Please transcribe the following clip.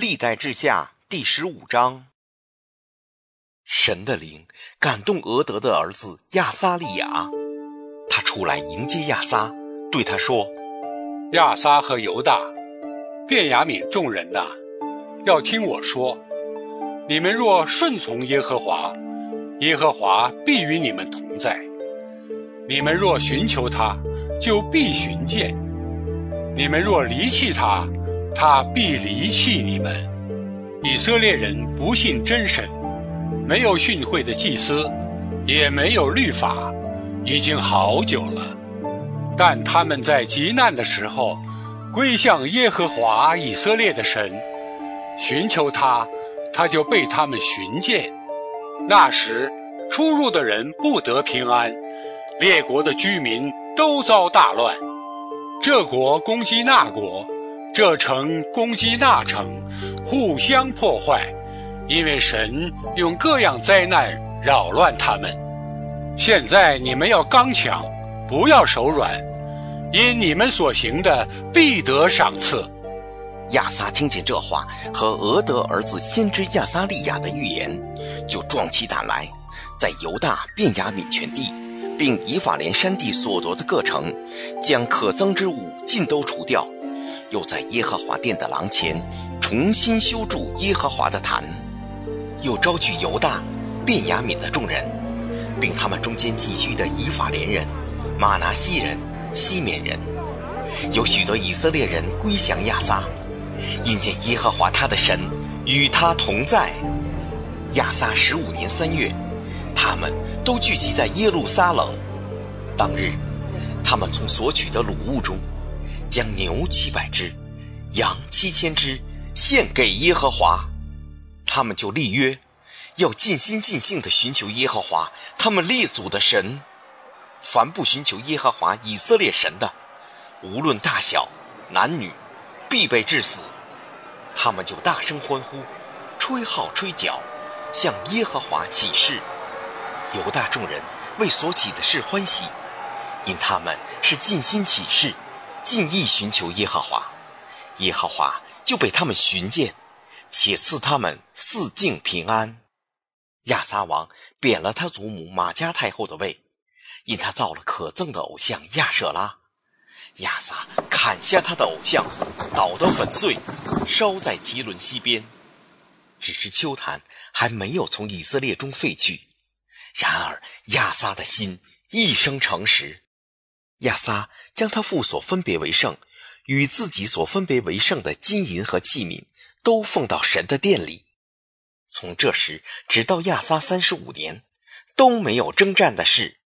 历代志下第15章。神的灵感动俄德的儿子亚撒利雅，他出来迎接亚撒，对他说： 亚撒和犹大、便雅悯众人哪，要听我说，你们若顺从耶和华，耶和华必与你们同在；你们若寻求他，就必寻见；你们若离弃他，他必离弃你们。以色列人不信真神，没有训诲的祭司，也没有律法，已经好久了。但他们在极难的时候，归向耶和华以色列的神，寻求他，他就被他们寻见。那时出入的人不得平安，列国的居民都遭大乱。这国攻击那国，这城攻击那城，互相破坏，因为神用各样灾难扰乱他们。现在你们要刚强，不要手软，因你们所行的必得赏赐。 亚撒听见这话和俄德儿子先知亚撒利雅的预言，就壮起胆来，在犹大便雅悯全地并以法莲山地所夺的各城，将可憎之物尽都除掉，又在耶和华殿的廊前重新修筑耶和华的坛，又招聚犹大、便雅悯的众人，并他们中间寄居的以法莲人、玛拿西人、西缅人，有许多以色列人归降亚撒，因见耶和华他的神与他同在。亚撒15年3月，他们都聚集在耶路撒冷。当日，他们从所取的掳物中，将牛700只、羊7000只献给耶和华。他们就立约，要尽心尽性地寻求耶和华他们列祖的神。凡不寻求耶和华以色列神的，无论大小男女，必被治死。他们就大声欢呼，吹号吹角，向耶和华起誓。犹大众人为所起的事欢喜，因他们是尽心起誓，尽意寻求耶和华。耶和华就被他们寻见，且赐他们四境平安。亚撒王贬了他祖母玛迦太后的位，因他造了可憎的偶像亚舍拉。亚撒砍下他的偶像，捣得粉碎，烧在基伦西边。只是邱坛还没有从以色列中废去。然而亚撒的心一生诚实。亚撒将他父所分别为圣与自己所分别为圣的金银和器皿都奉到神的殿里。从这时直到亚撒35年，都没有征战的事。